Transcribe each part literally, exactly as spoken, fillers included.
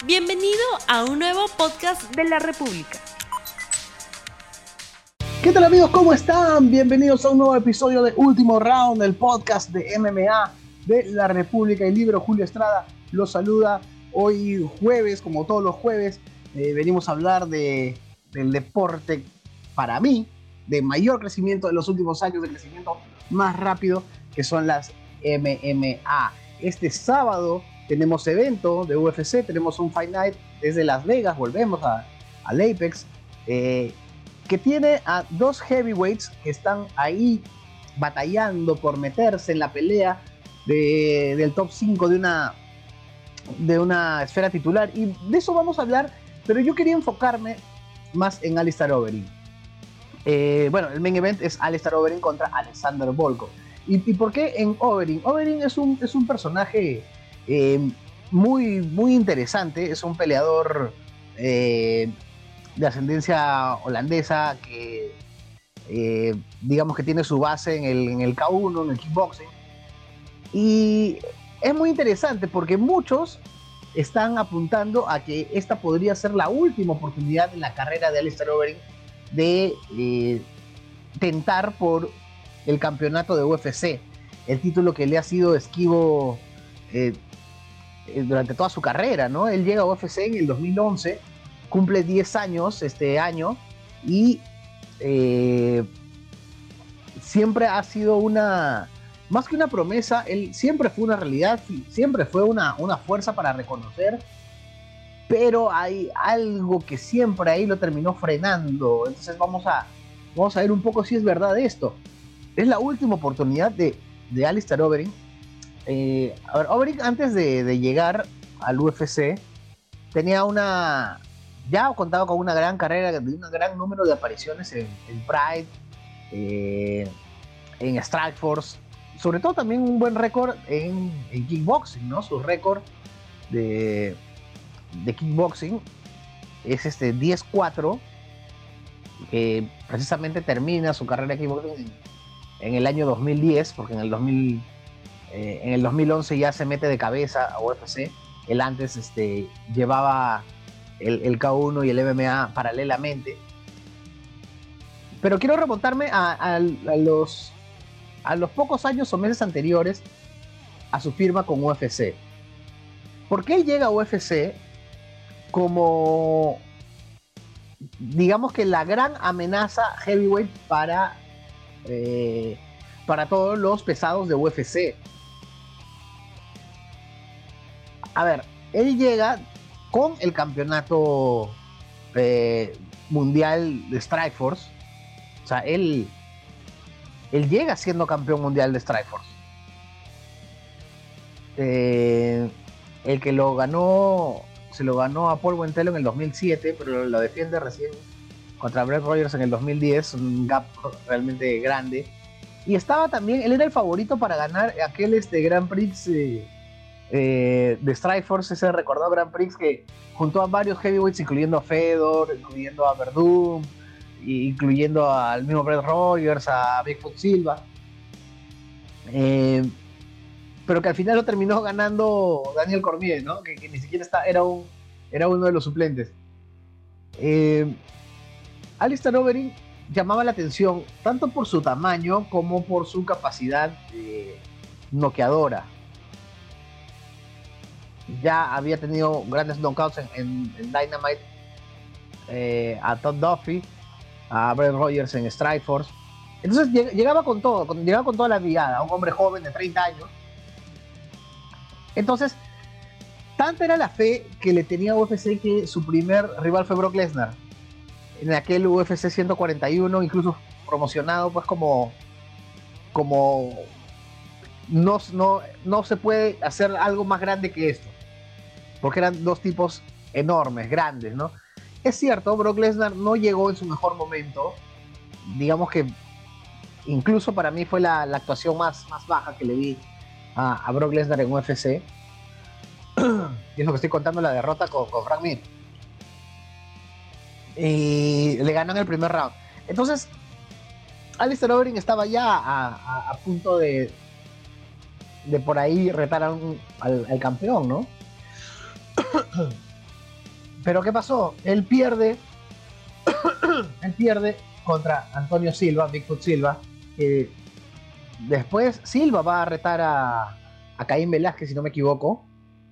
Bienvenido a un nuevo podcast de la República. ¿Qué tal amigos? ¿Cómo están? Bienvenidos a un nuevo episodio de Último Round, el podcast de M M A de la República y Libro. Julio Estrada los saluda hoy jueves, como todos los jueves. Eh, venimos a hablar de, del deporte, para mí, de mayor crecimiento de los últimos años, de crecimiento más rápido, que son las M M A. Este sábado tenemos evento de U F C, tenemos un Fight Night desde Las Vegas, volvemos a, al Apex, eh, que tiene a dos heavyweights que están ahí batallando por meterse en la pelea de, del top cinco de una, de una esfera titular, y de eso vamos a hablar, pero yo quería enfocarme más en Alistair Overeem. Eh, bueno, el main event es Alistair Overeem contra Alexander Volkov. ¿Y, y por qué en Overeem? Overeem es un, es un personaje eh, muy, muy interesante, es un peleador eh, de ascendencia holandesa que eh, digamos que tiene su base en el, en el K uno, en el kickboxing, y es muy interesante porque muchos están apuntando a que esta podría ser la última oportunidad en la carrera de Alistair Overeem de eh, tentar por el campeonato de U F C, el título que le ha sido esquivo eh, durante toda su carrera, ¿no? Él llega a U F C en el dos mil once, cumple diez años este año y eh, siempre ha sido una, más que una promesa, él siempre fue una realidad, siempre fue una, una fuerza para reconocer, pero hay algo que siempre ahí lo terminó frenando. Entonces vamos a, vamos a ver un poco si es verdad esto. Es la última oportunidad de, de Alistair Overeem. Eh, a ver, Overeem antes de, de llegar al U F C tenía una, ya contaba con una gran carrera, de un gran número de apariciones en, en Pride, eh, en Strikeforce, sobre todo también un buen récord en, en kickboxing, ¿no? Su récord de, de kickboxing es este diez cuatro, que precisamente termina su carrera de kickboxing en, en el año dos mil diez, porque en el dos mil, eh, en el dos mil once ya se mete de cabeza a U F C. Él antes este, llevaba el, el K uno y el M M A paralelamente. Pero quiero remontarme a, a, a, los, a los pocos años o meses anteriores a su firma con U F C. ¿Por qué llega a U F C como, digamos que la gran amenaza heavyweight para, eh, para todos los pesados de U F C? A ver, él llega con el campeonato eh, mundial de Strikeforce. O sea, él, él llega siendo campeón mundial de Strikeforce. Eh, el que lo ganó, se lo ganó a Paul Buentello en el dos mil siete, pero lo defiende recién contra Brett Rogers en el dos mil diez, un gap realmente grande. Y estaba también, él era el favorito para ganar aquel este, Grand Prix eh, eh, de Strikeforce, ese recordado Grand Prix que juntó a varios heavyweights, incluyendo a Fedor, incluyendo a Verdum, incluyendo al mismo Brett Rogers, a Bigfoot Silva, eh, pero que al final lo terminó ganando Daniel Cormier, ¿no? que, que ni siquiera está, era, un, era uno de los suplentes. eh, Alistair Overeem llamaba la atención tanto por su tamaño como por su capacidad eh, noqueadora. Ya había tenido grandes knockouts en, en, en Dynamite, eh, a Todd Duffy, a Brett Rogers en Strikeforce. Entonces llegaba con todo, con, llegaba con toda la brigada, un hombre joven de treinta años. Entonces, tanta era la fe que le tenía a U F C que su primer rival fue Brock Lesnar, en aquel U F C ciento cuarenta y uno, incluso promocionado pues como, como no, no, no se puede hacer algo más grande que esto, porque eran dos tipos enormes, grandes, ¿no? Es cierto, Brock Lesnar no llegó en su mejor momento. Digamos que incluso para mí fue la, la actuación más, más baja que le vi a, a Brock Lesnar en U F C. Y es lo que estoy contando, la derrota con, con Frank Mir. Y le ganó en el primer round. Entonces, Alistair Overeem estaba ya a, a, a punto de, de por ahí retar a un, al, al campeón, ¿no? Pero ¿qué pasó? Él pierde, él pierde contra Antonio Silva, Bigfoot Silva. Eh, después Silva va a retar a, a Caín Velázquez, si no me equivoco.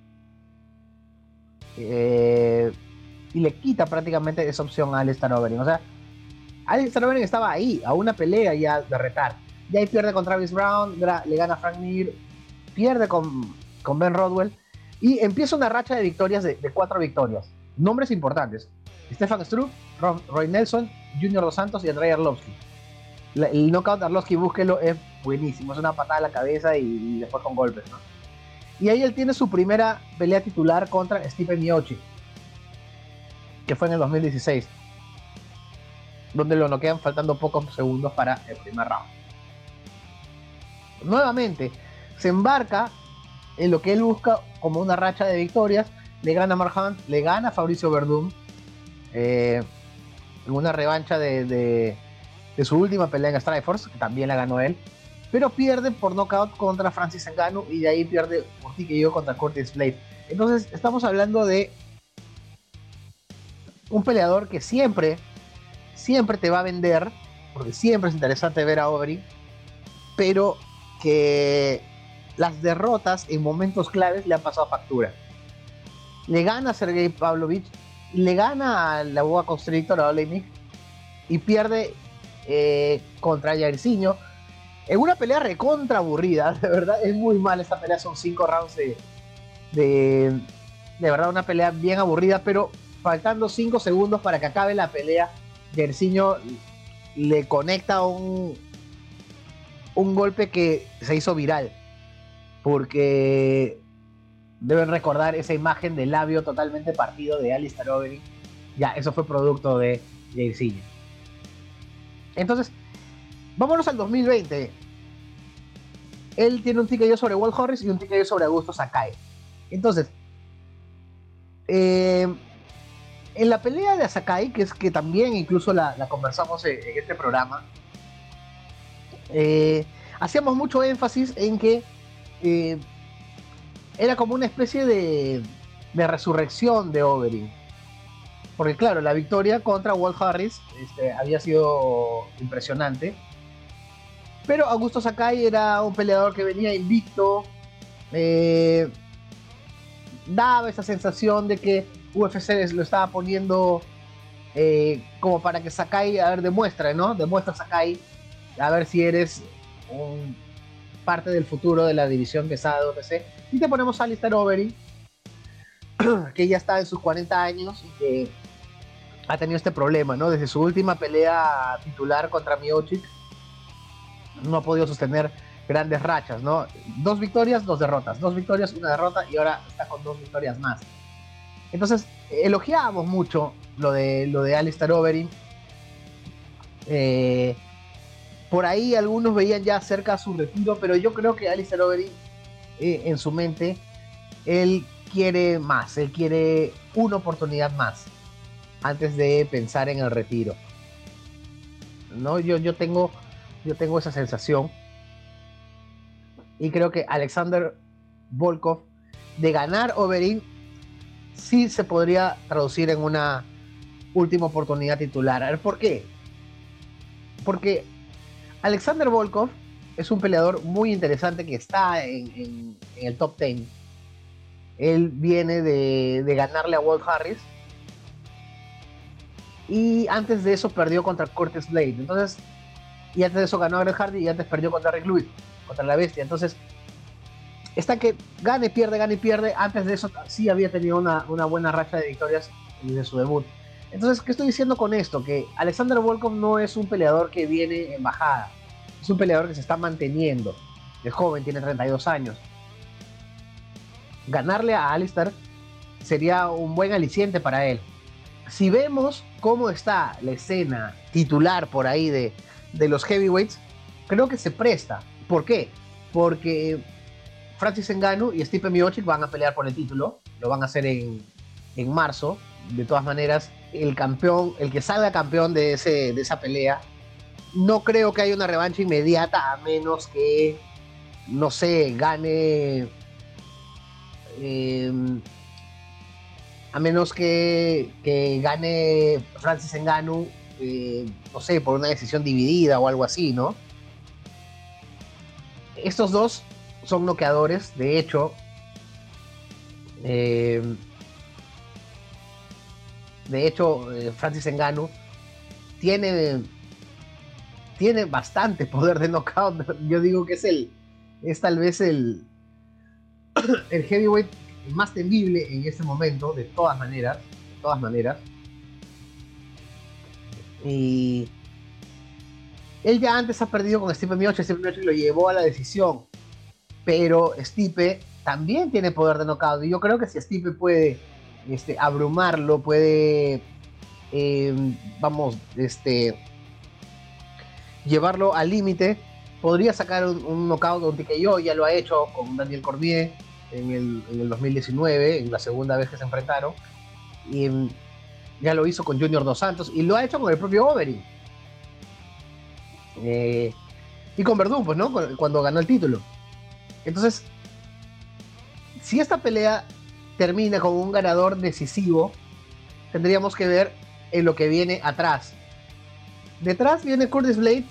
Eh, y le quita prácticamente esa opción a Alistair Overeem. O sea, Alistair Overeem estaba ahí, a una pelea ya de retar. Y ahí pierde con Travis Brown, le gana a Frank Mir, pierde con, con Ben Rodwell. Y empieza una racha de victorias, de, de cuatro victorias. Nombres importantes: Stefan Struve, Roy Nelson, Junior Dos Santos y Andrei Arlovski. La, el knockout de Arlovski, búsquelo, es buenísimo. Es una patada a la cabeza y, y después con golpes, ¿no? Y ahí él tiene su primera pelea titular contra Stipe Miocic, que fue en el dos mil dieciséis, donde lo noquean faltando pocos segundos para el primer round. Nuevamente se embarca en lo que él busca como una racha de victorias. Le gana a Mark Hunt, le gana a Fabricio Verdum eh, en una revancha de, de, de su última pelea en Strikeforce, que también la ganó él, pero pierde por nocaut contra Francis Ngannou y de ahí pierde por T K O contra Curtis Blade. Entonces estamos hablando de un peleador que siempre siempre te va a vender, porque siempre es interesante ver a Overeem, pero que las derrotas en momentos claves le han pasado factura. Le gana a Sergey Pavlovich, le gana a la boa constrictor, a Oleinik, y pierde eh, contra Jairzinho en una pelea recontra aburrida. De verdad es muy mal esta pelea, son cinco rounds de, de de verdad una pelea bien aburrida, pero faltando cinco segundos para que acabe la pelea, Jairzinho le conecta un un golpe que se hizo viral, porque deben recordar esa imagen del labio totalmente partido de Alistair Overeem. Ya, eso fue producto de Jairzinho. Entonces, vámonos al dos mil veinte. Él tiene un T K O sobre Walt Harris y un T K O sobre Augusto Sakai. Entonces, eh, en la pelea de Sakai, que es que también incluso la, la conversamos en, en este programa, eh, hacíamos mucho énfasis en que eh, era como una especie de, de resurrección de Overeem. Porque claro, la victoria contra Walt Harris este, había sido impresionante. Pero Augusto Sakai era un peleador que venía invicto. Eh, daba esa sensación de que U F C lo estaba poniendo eh, como para que Sakai, a ver, demuestre, ¿no? Demuestra Sakai, a ver si eres un parte del futuro de la división pesada de U F C. Y te ponemos a Alistair Overeem, que ya está en sus cuarenta años y que ha tenido este problema, ¿no? Desde su última pelea titular contra Miocic no ha podido sostener grandes rachas, ¿no? Dos victorias, dos derrotas, dos victorias, una derrota, y ahora está con dos victorias más. Entonces, elogiábamos mucho lo de, lo de Alistair Overeem. Eh, por ahí algunos veían ya cerca su retiro, pero yo creo que Alistair Overeem, eh, en su mente, él quiere más, él quiere una oportunidad más antes de pensar en el retiro, ¿no? Yo, yo, tengo, yo tengo esa sensación, y creo que Alexander Volkov, de ganar Overeem, sí se podría traducir en una última oportunidad titular. A ver, ¿por qué? Porque Alexander Volkov es un peleador muy interesante que está en, en, en el top diez. Él viene de, de ganarle a Walt Harris, y antes de eso perdió contra Curtis Blade. Entonces, y antes de eso ganó a Greg Hardy, y antes perdió contra Rick Lewis, contra la bestia. Entonces, está que gane, pierde, gane y pierde. Antes de eso sí había tenido una, una buena racha de victorias desde su debut. Entonces, ¿qué estoy diciendo con esto? Que Alexander Volkov no es un peleador que viene en bajada. Es un peleador que se está manteniendo. Es joven, tiene treinta y dos años. Ganarle a Alistair sería un buen aliciente para él. Si vemos cómo está la escena titular por ahí de, de los heavyweights, creo que se presta. ¿Por qué? Porque Francis Ngannou y Stipe Miocic van a pelear por el título. Lo van a hacer en, en marzo. De todas maneras, el campeón, el que salga campeón de, ese, de esa pelea, no creo que haya una revancha inmediata, a menos que, no sé, gane eh, a menos que, que gane Francis Ngannou, eh, no sé, por una decisión dividida o algo así, ¿no? Estos dos son noqueadores, de hecho, eh, de hecho, eh, Francis Ngannou tiene, tiene bastante poder de knockout. Yo digo que es el, es tal vez el, el heavyweight más temible en este momento, de todas maneras, de todas maneras. Y él ya antes ha perdido con Stipe Miocic, Stipe Miocic lo llevó a la decisión, pero Stipe también tiene poder de knockout, y yo creo que si Stipe puede este, abrumarlo, puede, eh, vamos, este, llevarlo al límite, podría sacar un, un knockout, un T K O, ya lo ha hecho con Daniel Cormier en el, en el dos mil diecinueve, en la segunda vez que se enfrentaron, y ya lo hizo con Junior Dos Santos, y lo ha hecho con el propio Overeem. Eh, y con Verdún, pues, ¿no? Cuando ganó el título. Entonces, si esta pelea termina con un ganador decisivo, tendríamos que ver en lo que viene atrás. Detrás viene Curtis Blades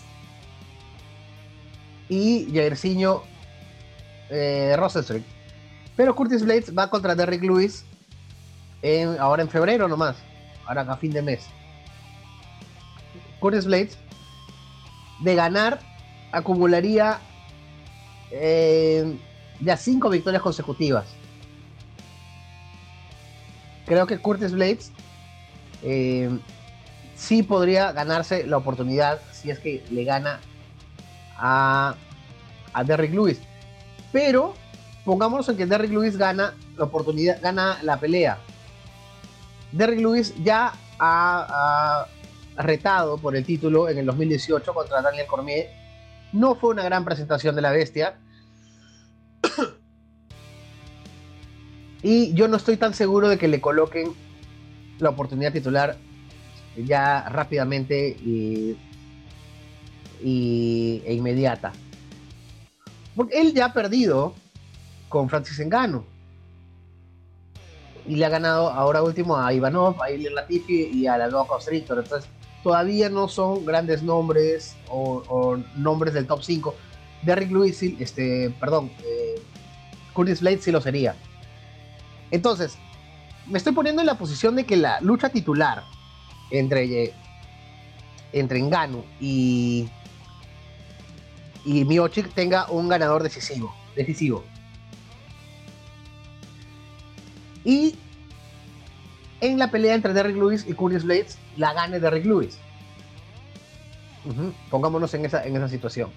y Jairzinho eh, Rozenstruik. Pero Curtis Blades va contra Derrick Lewis en, ahora en febrero nomás, ahora a fin de mes. Curtis Blades, de ganar, acumularía eh, ya cinco victorias consecutivas. Creo que Curtis Blades eh, sí podría ganarse la oportunidad si es que le gana a, a Derrick Lewis. Pero pongámonos en que Derrick Lewis gana la oportunidad, gana la pelea. Derrick Lewis ya ha, ha retado por el título en el dos mil dieciocho contra Daniel Cormier. No fue una gran presentación de la bestia. Y yo no estoy tan seguro de que le coloquen la oportunidad titular ya rápidamente y, y, e inmediata. Porque él ya ha perdido con Francis Ngannou. Y le ha ganado ahora último a Ivanov, a Ilir Latifi y a la nueva Constrictor. Entonces, todavía no son grandes nombres o, o nombres del top cinco. Derrick Lewis, este, perdón, eh, Curtis Blades sí lo sería. Entonces, me estoy poniendo en la posición de que la lucha titular entre, entre Ngannou y, y Miocic tenga un ganador decisivo. decisivo. Y en la pelea entre Derrick Lewis y Curtis Blades, la gane Derrick Lewis. Uh-huh. Pongámonos en esa, en esa situación.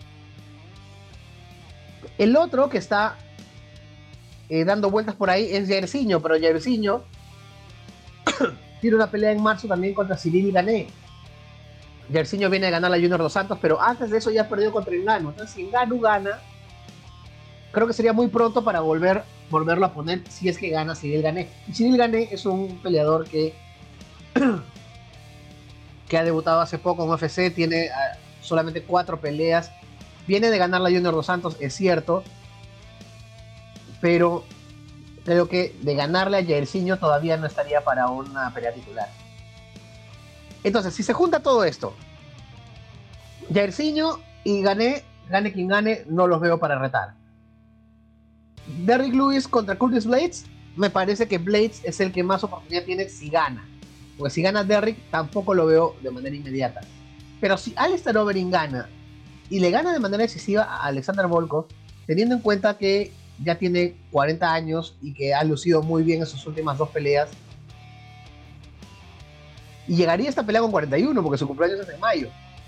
El otro que está eh, dando vueltas por ahí es Jairzinho, pero Jairzinho tiene una pelea en marzo también contra Cyril Gane. Jairzinho viene a ganar a Junior Dos Santos, pero antes de eso ya ha perdido contra Ngannou. Entonces, si Ngannou gana, creo que sería muy pronto para volver, volverlo a poner si es que gana Cyril Gane. Y Cyril Gane es un peleador que, que ha debutado hace poco en U F C, tiene uh, solamente cuatro peleas. Viene de ganar la Junior Dos Santos, es cierto, pero creo que de ganarle a Jairzinho todavía no estaría para una pelea titular. Entonces, si se junta todo esto, Jairzinho y Gane, gane quien gane, no los veo para retar. Derrick Lewis contra Curtis Blades, me parece que Blades es el que más oportunidad tiene si gana. Porque si gana Derrick, tampoco lo veo de manera inmediata. Pero si Alistair Overeem gana, y le gana de manera decisiva a Alexander Volkov, teniendo en cuenta que ya tiene cuarenta años y que ha lucido muy bien en sus últimas dos peleas, y llegaría a esta pelea con cuarenta y uno, porque su cumpleaños es en mayo.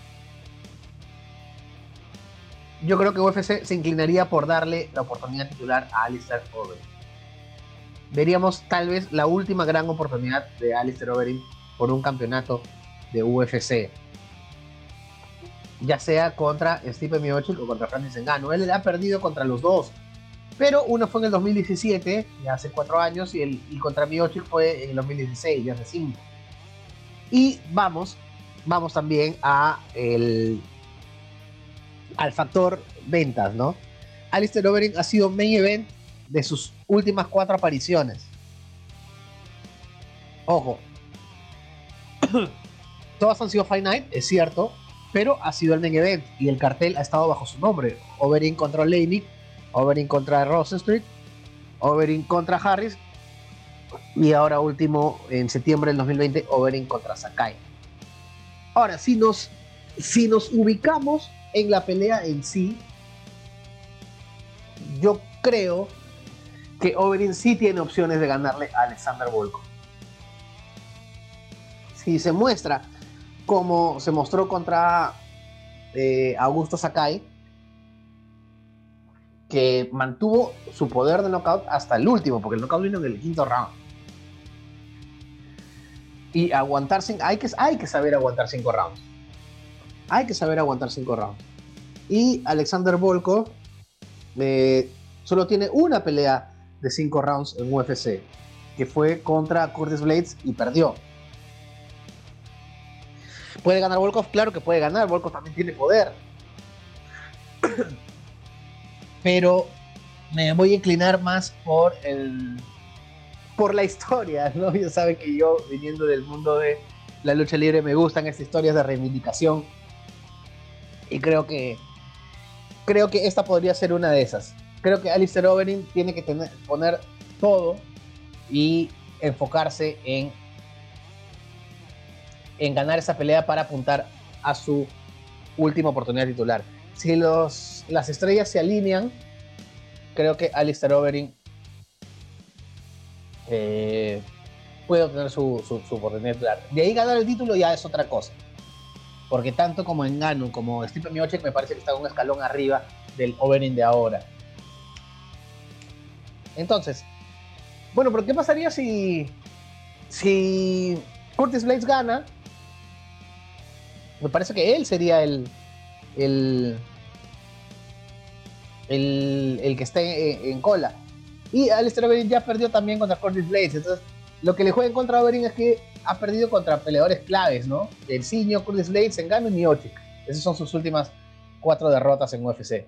Yo creo que U F C se inclinaría por darle la oportunidad titular a Alistair Overeem. Veríamos tal vez la última gran oportunidad de Alistair Overeem por un campeonato de U F C, ya sea contra Stipe Miocic o contra Francis Ngannou. Él ha perdido contra los dos, pero uno fue en el dos mil diecisiete, ya hace cuatro años, y, el, y contra Miocic fue en el dos mil dieciséis, ya hace cinco. Y vamos, vamos también a el, al factor ventas, ¿no? Alistair Overeem ha sido main event de sus últimas cuatro apariciones. Ojo, todas han sido Fight Night, es cierto, pero ha sido el main event y el cartel ha estado bajo su nombre. Overeem contra Oleinik, Overeem contra Rosenstruik, Overeem contra Harris y ahora último en septiembre del dos mil veinte Overeem contra Sakai. Ahora, si nos, si nos ubicamos en la pelea en sí, yo creo que Overeem sí tiene opciones de ganarle a Alexander Volkov. Si se muestra como se mostró contra eh, Augusto Sakai, que mantuvo su poder de knockout hasta el último, porque el knockout vino en el quinto round. Y aguantarse, hay que, hay que saber aguantar cinco rounds. Hay que saber aguantar cinco rounds. Y Alexander Volkov eh, solo tiene una pelea de cinco rounds en U F C, que fue contra Curtis Blades y perdió. ¿Puede ganar Volkov? Claro que puede ganar. Volkov también tiene poder. Pero me voy a inclinar más por el por la historia, ¿no? Ya saben que yo, viniendo del mundo de la lucha libre, me gustan estas historias de reivindicación. Y creo que creo que esta podría ser una de esas. Creo que Alistair Overeem tiene que tener, poner todo y enfocarse en en ganar esa pelea para apuntar a su última oportunidad titular. Si los, las estrellas se alinean, creo que Alistair Overeem eh, puede obtener su, su, su oportunidad titular. De ahí ganar el título ya es otra cosa, porque tanto como Ngannou como Stipe Miocic me parece que está un escalón arriba del Overeem de ahora. Entonces, bueno, pero ¿qué pasaría si si Curtis Blades gana? Me parece que él sería el el el, el que esté en, en cola. Y Alistair Overeem ya perdió también contra Curtis Blades. Entonces, lo que le juega en contra a Overeem es que ha perdido contra peleadores claves, ¿no? El Ciño, Curtis Blades, Ngannou y Miocic. Esas son sus últimas cuatro derrotas en U F C.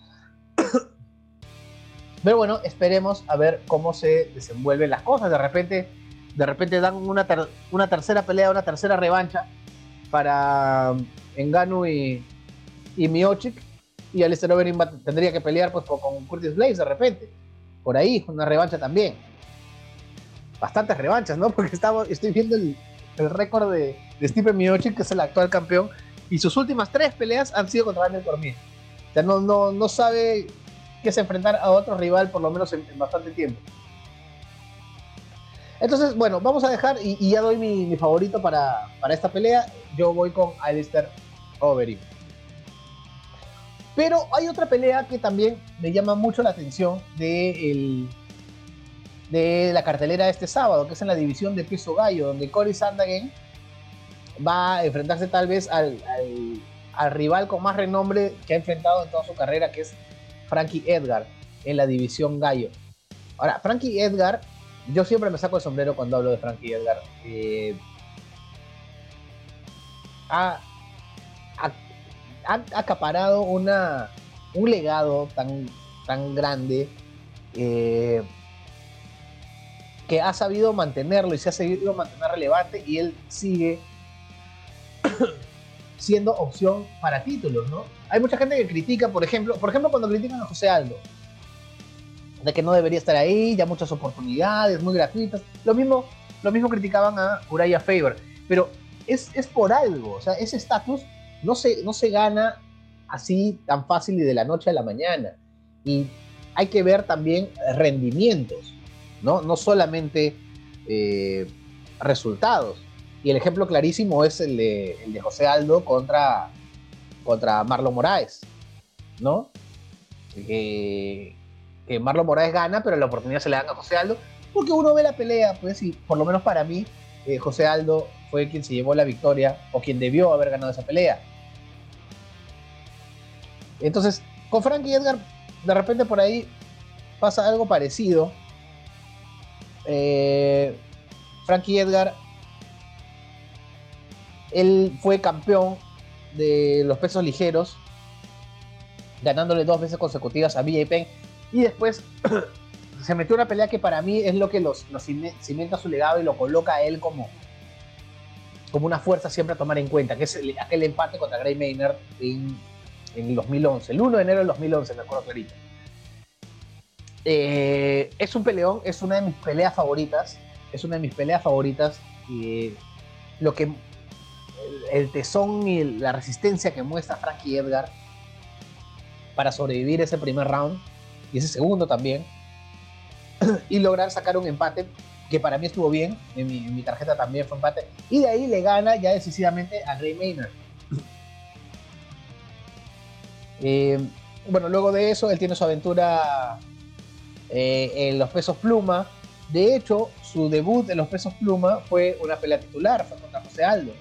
Pero bueno, esperemos a ver cómo se desenvuelven las cosas. De repente, de repente dan una, ter una tercera pelea, una tercera revancha para Ngannou y, y Miocic, y Alistair Overeem tendría que pelear pues, con, con Curtis Blades de repente. Por ahí, una revancha también. Bastantes revanchas, ¿no? Porque estamos, estoy viendo el, el récord de, de Stipe Miocic, que es el actual campeón, y sus últimas tres peleas han sido contra Daniel Cormier. O sea, no, no, no sabe qué es enfrentar a otro rival, por lo menos en, en bastante tiempo. Entonces, bueno, vamos a dejar, y, y ya doy mi, mi favorito para, para esta pelea. Yo voy con Alistair Overeem. Pero hay otra pelea que también me llama mucho la atención de, el, de la cartelera de este sábado, que es en la división de peso gallo, donde Cory Sandhagen va a enfrentarse tal vez al, al, al rival con más renombre que ha enfrentado en toda su carrera, que es Frankie Edgar, en la división gallo. Ahora, Frankie Edgar, yo siempre me saco el sombrero cuando hablo de Frankie Edgar. Eh, ha, ha, ha acaparado una, un legado tan, tan grande eh, que ha sabido mantenerlo y se ha seguido mantener relevante, y él sigue siendo opción para títulos, ¿no? Hay mucha gente que critica, por ejemplo, por ejemplo cuando critican a José Aldo, de que no debería estar ahí, ya muchas oportunidades, muy gratuitas. Lo mismo, lo mismo criticaban a Uriah Faber, pero es, es por algo. O sea, ese estatus no se, no se gana así tan fácil y de la noche a la mañana. Y hay que ver también rendimientos, ¿no? No solamente eh, resultados. Y el ejemplo clarísimo es el de, el de José Aldo contra, contra Marlon Moraes, ¿no? Que... que Marlon Moraes gana, pero la oportunidad se le dan a José Aldo, porque uno ve la pelea, pues, y por lo menos para mí, eh, José Aldo fue quien se llevó la victoria, o quien debió haber ganado esa pelea. Entonces, con Frankie Edgar, de repente por ahí pasa algo parecido. Eh, Frankie Edgar, él fue campeón de los pesos ligeros, ganándole dos veces consecutivas a B J Penn. Y después se metió una pelea que para mí es lo que los, los cimenta su legado y lo coloca a él como, como una fuerza siempre a tomar en cuenta, que es el, aquel empate contra Gray Maynard en, en el dos mil once, el uno de enero del dos mil once, me acuerdo clarito. Eh, es un peleón, es una de mis peleas favoritas, es una de mis peleas favoritas, y lo que, el, el tesón y la resistencia que muestra Frankie Edgar para sobrevivir ese primer round, y ese segundo también, y lograr sacar un empate que para mí estuvo bien, en mi, en mi tarjeta también fue empate, y de ahí le gana ya decisivamente a Gray Maynard. Eh, bueno, luego de eso él tiene su aventura eh, en los pesos pluma. De hecho, su debut en los pesos pluma fue una pelea titular, fue contra José Aldo.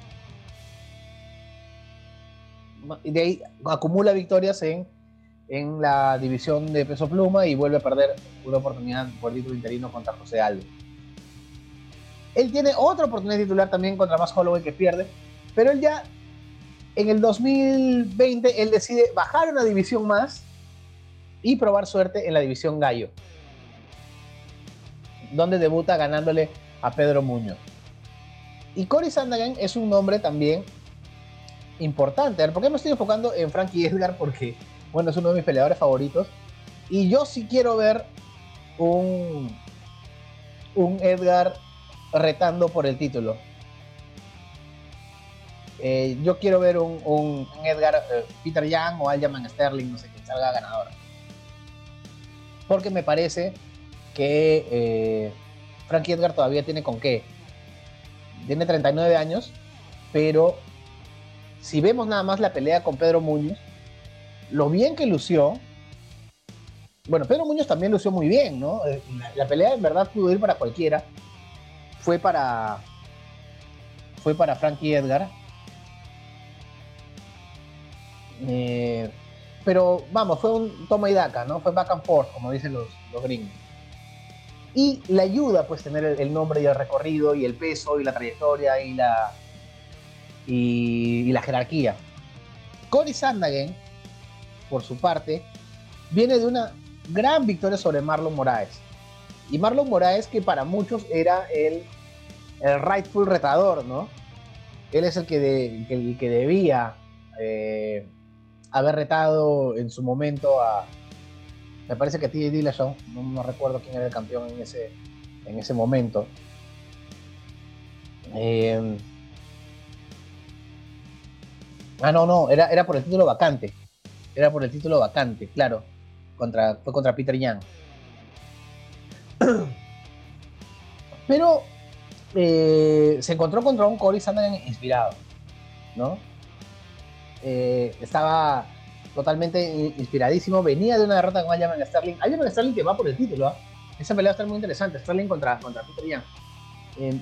Y de ahí acumula victorias en, en la división de peso pluma y vuelve a perder una oportunidad por título interino contra José Aldo. Él tiene otra oportunidad titular también contra Max Holloway que pierde, pero él ya en el dos mil veinte él decide bajar una división más y probar suerte en la división gallo, donde debuta ganándole a Pedro Muñoz. Y Cory Sandhagen es un nombre también importante. ¿Por qué me estoy enfocando en Frankie Edgar? Porque, bueno, es uno de mis peleadores favoritos. Y yo sí quiero ver un, un Edgar retando por el título. Eh, yo quiero ver un, un, un Edgar, eh, Peter Yan o Aljamain Sterling, no sé quién salga ganador. Porque me parece que eh, Frankie Edgar todavía tiene con qué. Tiene treinta y nueve años, pero si vemos nada más la pelea con Pedro Muñoz, lo bien que lució. Bueno, Pedro Muñoz también lució muy bien, ¿no? La, la pelea en verdad pudo ir para cualquiera. Fue para fue para Frankie Edgar. Eh, pero vamos, fue un toma y daca, ¿no? Fue back and forth, como dicen los, los gringos. Y le ayuda pues tener el, el nombre y el recorrido y el peso y la trayectoria y la y, y la jerarquía. Cory Sandhagen, por su parte, viene de una gran victoria sobre Marlon Moraes. Y Marlon Moraes, que para muchos era el, el rightful retador, ¿no? Él es el que, de, el que debía eh, haber retado en su momento a, me parece que T J Dillashaw, no, no recuerdo quién era el campeón en ese, en ese momento. Eh, ah, no, no, era, era por el título vacante. Era por el título vacante, claro. Contra, fue contra Peter Yan. Pero eh, se encontró contra un Cory Sandhagen inspirado, ¿no? Eh, estaba totalmente inspiradísimo, venía de una derrota con Aljamain Sterling. Aljamain Sterling que va por el título, ¿eh? Esa pelea va a estar muy interesante, Sterling contra, contra Peter Yan. Eh,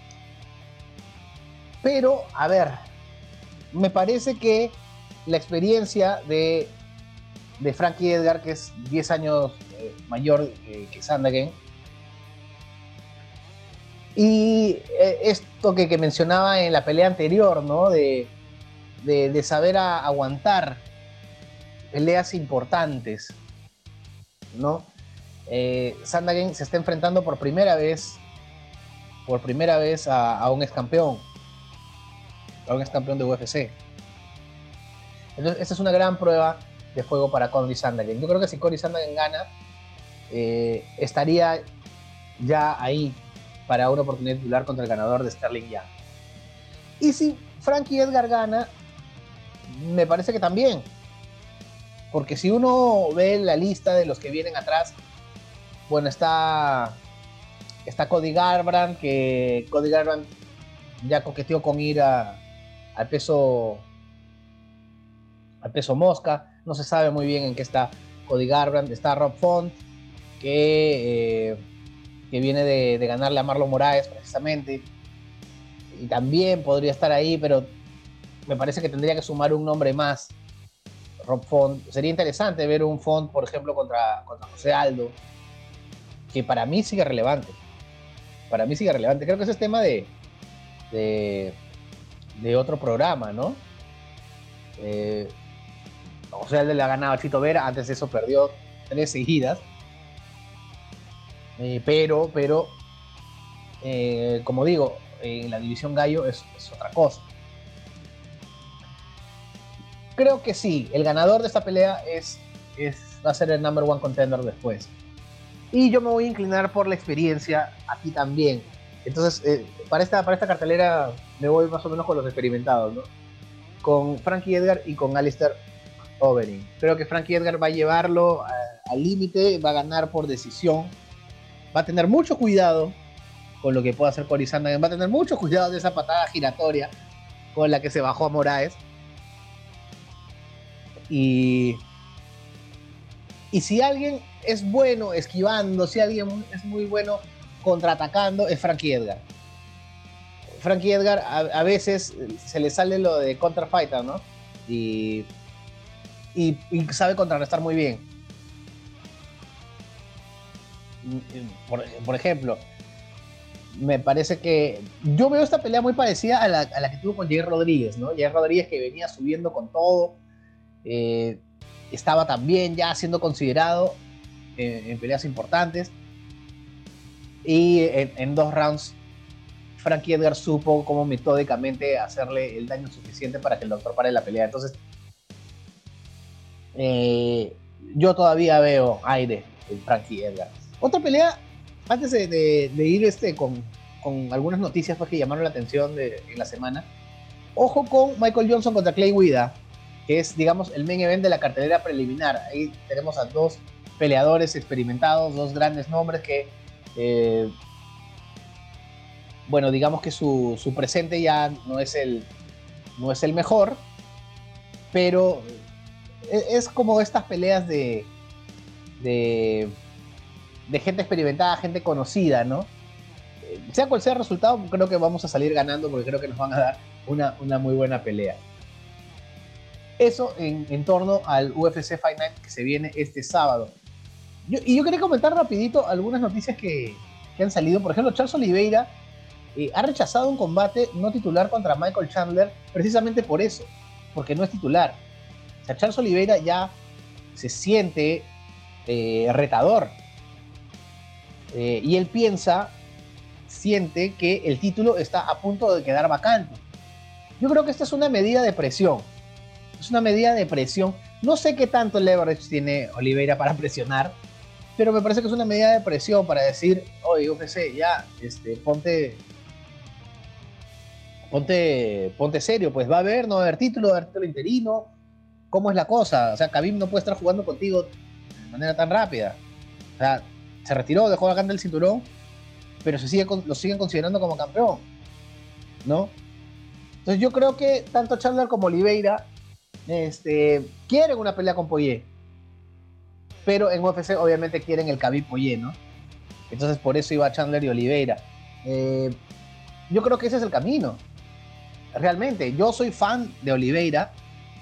pero, a ver, me parece que la experiencia de, de Frankie Edgar, que es diez años eh, mayor eh, que Sandhagen, y eh, esto que, que mencionaba en la pelea anterior, ¿no? De, de, de saber a, aguantar peleas importantes, ¿no? Eh, Sandhagen se está enfrentando por primera vez, por primera vez a, a un ex campeón, a un ex campeón de U F C. Entonces, esta es una gran prueba de fuego para Cory Sandhagen. Yo creo que si Cory Sandhagen gana, eh, estaría ya ahí para una oportunidad titular contra el ganador de Sterling Young. Y si Frankie Edgar gana, me parece que también. Porque si uno ve la lista de los que vienen atrás, bueno, está, está Cody Garbrandt, que Cody Garbrandt ya coqueteó con ir a, al peso al peso mosca. No se sabe muy bien en qué está Cody Garbrandt. Está Rob Font, que, eh, que viene de, de ganarle a Marlon Moraes precisamente. Y también podría estar ahí, pero me parece que tendría que sumar un nombre más. Rob Font. Sería interesante ver un Font, por ejemplo, contra, contra José Aldo, que para mí sigue relevante. Para mí sigue relevante. Creo que ese es tema de, de, de otro programa, ¿no? Eh, José Aldo le ha ganado a Chito Vera, antes de eso perdió tres seguidas. Eh, pero, pero, eh, como digo, en la división gallo es, es otra cosa. Creo que sí, el ganador de esta pelea es, es, va a ser el number one contender después. Y yo me voy a inclinar por la experiencia aquí también. Entonces, eh, para, esta, para esta cartelera me voy más o menos con los experimentados, ¿no? Con Frankie Edgar y con Alistair Overeem. Creo que Frankie Edgar va a llevarlo al límite, va a ganar por decisión, va a tener mucho cuidado con lo que pueda hacer Cory Sandhagen, va a tener mucho cuidado de esa patada giratoria con la que se bajó a Moraes. Y, y si alguien es bueno esquivando, si alguien es muy bueno contraatacando, es Frankie Edgar. Frankie Edgar a, a veces se le sale lo de contrafighter, ¿no? Y, y, y sabe contrarrestar muy bien. Por, por ejemplo, me parece que yo veo esta pelea muy parecida a la, a la que tuvo con Jair Rodríguez, ¿no? Jair Rodríguez que venía subiendo con todo, eh, estaba también ya siendo considerado en, en peleas importantes, y en, en dos rounds Frankie Edgar supo cómo metódicamente hacerle el daño suficiente para que el doctor pare la pelea. Entonces eh, yo todavía veo aire en Frankie Edgar. Otra pelea, antes de, de, de ir este, con, con algunas noticias pues, que llamaron la atención de, en la semana. Ojo con Michael Johnson contra Clay Guida, que es, digamos, el main event de la cartelera preliminar. Ahí tenemos a dos peleadores experimentados, dos grandes nombres que, eh, bueno, digamos que su, su presente ya no es, el, no es el mejor, pero es, es como estas peleas de, de, de gente experimentada, gente conocida, ¿no? Sea cual sea el resultado, creo que vamos a salir ganando porque creo que nos van a dar una, una muy buena pelea. Eso en, en torno al U F C Fight Night que se viene este sábado. Yo, y yo quería comentar rapidito algunas noticias que, que han salido. Por ejemplo, Charles Oliveira eh, ha rechazado un combate no titular contra Michael Chandler precisamente por eso, porque no es titular. O sea, Charles Oliveira ya se siente eh, retador eh, y él piensa, siente que el título está a punto de quedar vacante. Yo creo que esta es una medida de presión. Es una medida de presión. No sé qué tanto leverage tiene Oliveira para presionar, pero me parece que es una medida de presión para decir, oye, U F C, ya, este, ponte, ponte, ponte serio, pues va a haber, no va a haber título, va a haber título interino. ¿Cómo es la cosa? O sea, Khabib no puede estar jugando contigo de manera tan rápida. O sea, se retiró, dejó vacante el cinturón, pero se sigue, lo siguen considerando como campeón, ¿no? Entonces yo creo que tanto Chandler como Oliveira este, quieren una pelea con Poirier, pero en U F C obviamente quieren el Khabib Poirier, ¿no? Entonces por eso iba Chandler y Oliveira. Eh, yo creo que ese es el camino. Realmente, yo soy fan de Oliveira,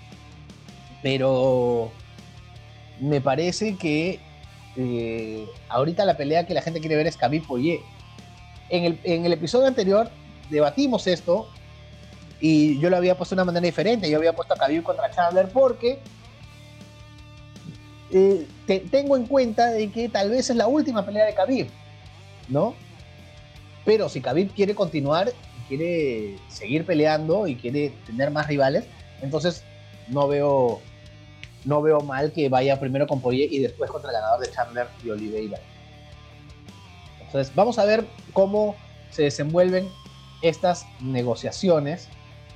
pero me parece que eh, ahorita la pelea que la gente quiere ver es Khabib Poirier. En el, en el episodio anterior debatimos esto y yo lo había puesto de una manera diferente. Yo había puesto a Khabib contra Chandler porque eh, te, tengo en cuenta de que tal vez es la última pelea de Khabib, ¿no? Pero si Khabib quiere continuar, quiere seguir peleando y quiere tener más rivales, entonces no veo, no veo mal que vaya primero con Poirier y después contra el ganador de Chandler y Oliveira. Entonces vamos a ver cómo se desenvuelven estas negociaciones.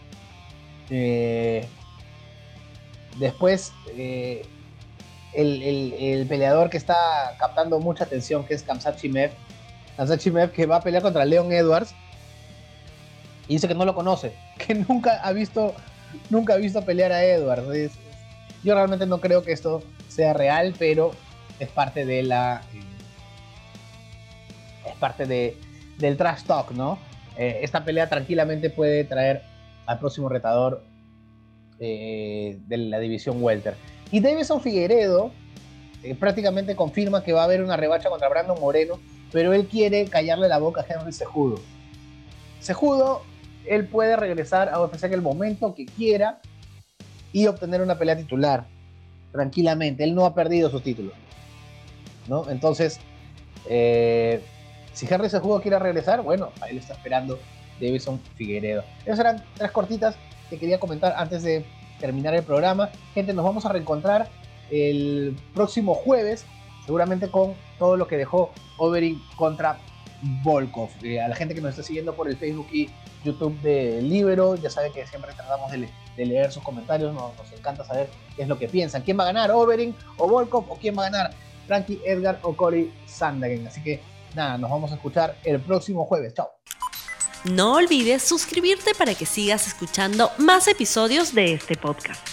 Eh, después eh, el, el, el peleador que está captando mucha atención, que es Khamzat Chimaev, Khamzat Chimaev, que va a pelear contra Leon Edwards y dice que no lo conoce, que nunca ha visto nunca ha visto pelear a Edwards. Es, yo realmente no creo que esto sea real, pero es parte de la es parte de, del trash talk, ¿no? Eh, esta pelea tranquilamente puede traer al próximo retador eh, de la división welter. Y Deiveson Figueiredo eh, prácticamente confirma que va a haber una revancha contra Brandon Moreno, pero él quiere callarle la boca a Henry Cejudo. Cejudo, él puede regresar a U F C en el momento que quiera y obtener una pelea titular tranquilamente. Él no ha perdido su título, ¿no? Entonces Eh, si Henry Cejudo quiere regresar, bueno, ahí le está esperando Davison Figueiredo. Esas eran tres cortitas que quería comentar antes de terminar el programa. Gente, nos vamos a reencontrar el próximo jueves, seguramente con todo lo que dejó Overeem contra Volkov. Eh, a la gente que nos está siguiendo por el Facebook y YouTube de Libero, ya saben que siempre tratamos de, le de leer sus comentarios, nos, nos encanta saber qué es lo que piensan. ¿Quién va a ganar, Overeem o Volkov? ¿O quién va a ganar, Frankie Edgar o Cory Sandhagen? Así que nada, nos vamos a escuchar el próximo jueves. Chao. No olvides suscribirte para que sigas escuchando más episodios de este podcast.